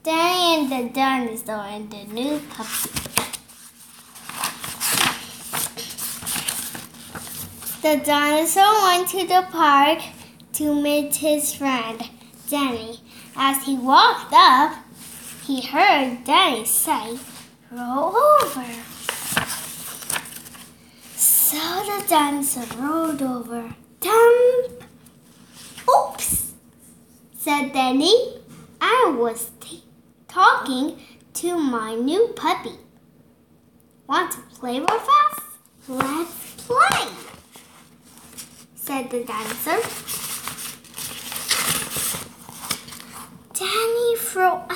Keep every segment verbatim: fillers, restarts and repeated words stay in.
Danny and the dinosaur and the new puppy. The dinosaur went to the park to meet his friend, Danny. As he walked up, he heard Danny say, "Roll over." So the dinosaur rolled over. Thump! "Oops," said Danny. "I was t- talking to my new puppy. Want to play with us? Let's play," said the dinosaur. Danny threw a,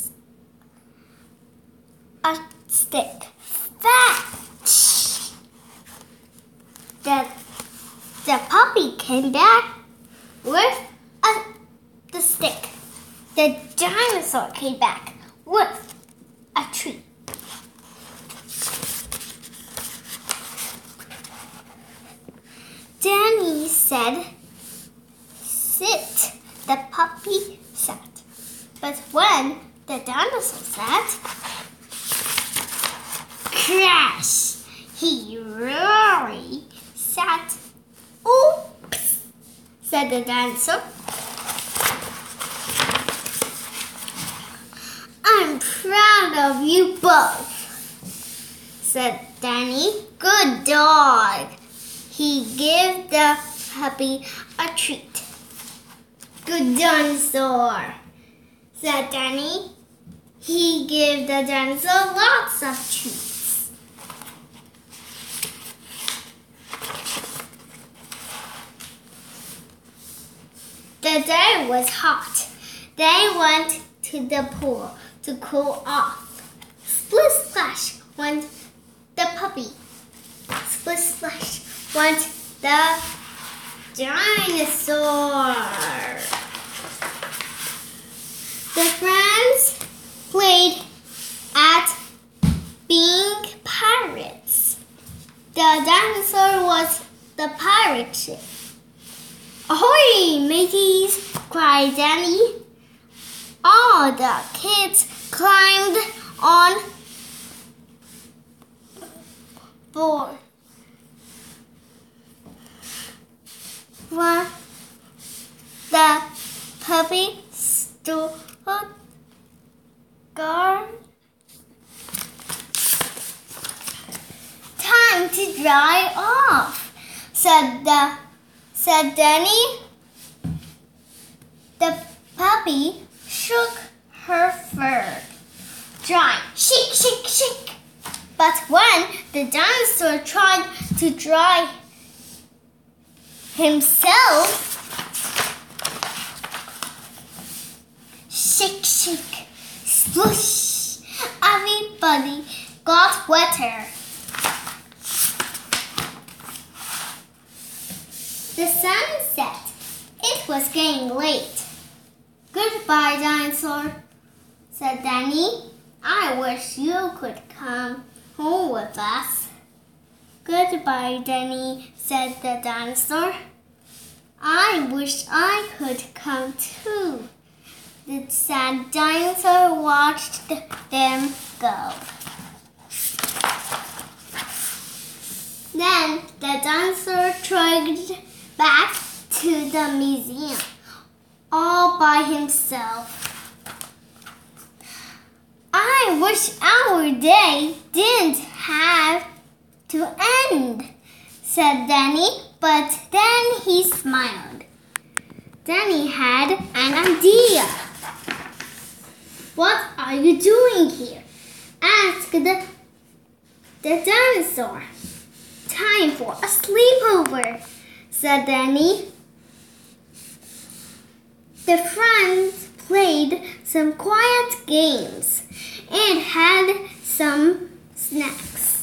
a stick. Fetch! The, the puppy came back with a, the stick. The dinosaur came back with a treat. Danny said, "Sit." The puppy sat. But when the dinosaur sat, crash! He really sat. "Oops," said the dinosaur. "I'm proud of you both," said Danny. "Good dog." He gave the puppy a treat. "Good dinosaur," said Danny. He gave the dinosaur lots of treats. The day was hot. They went to the pool to cool off. Split splash went the puppy. Split splash went the dinosaur. The friends played at being pirates. The dinosaur was the pirate ship. "Ahoy, mateys!" cried Danny. All the kids climbed on board. When the puppy stood guard, "Time to dry off," said the said Danny. The puppy shook her fur. "Dry, shake, shake, shake." But when the dinosaur tried to dry himself, shake, shake, sploosh, everybody got wetter. The sun set. It was getting late. "Goodbye, dinosaur," said Danny. "I wish you could come home with us." "Goodbye, Danny," said the dinosaur. "I wish I could come too." The sad dinosaur watched them go. Then the dinosaur trudged back to the museum all by himself. "I wish our day didn't have to end," said Danny, but then he smiled. Danny had an idea. "What are you doing here?" asked the, the dinosaur. "Time for a sleepover," said Danny. The friends played some quiet games and had some snacks.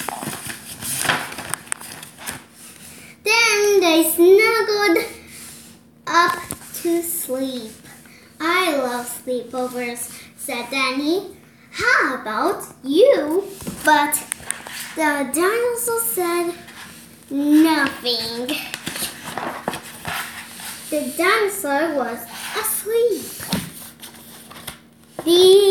Then they snuggled up to sleep. "I love sleepovers," said Danny. "How about you?" But the dinosaur said nothing. The dinosaur was asleep. The